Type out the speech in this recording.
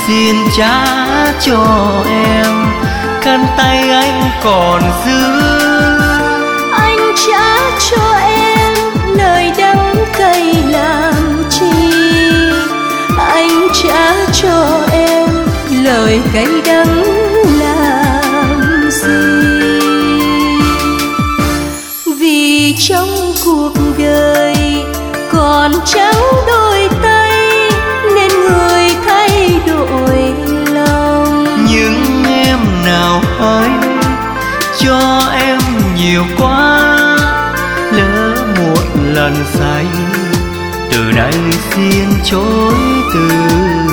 xin trả cho em khăn tay anh còn giữ. Anh trả cho em lời đắng cay làm chi, anh trả cho em lời cay đắng làm gì. Vì trong cuộc đời còn trắng đôi tay nên người thay đổi lòng. Nhưng em nào hay cho em nhiều quá, lỡ một lần say từ nay xin chối từ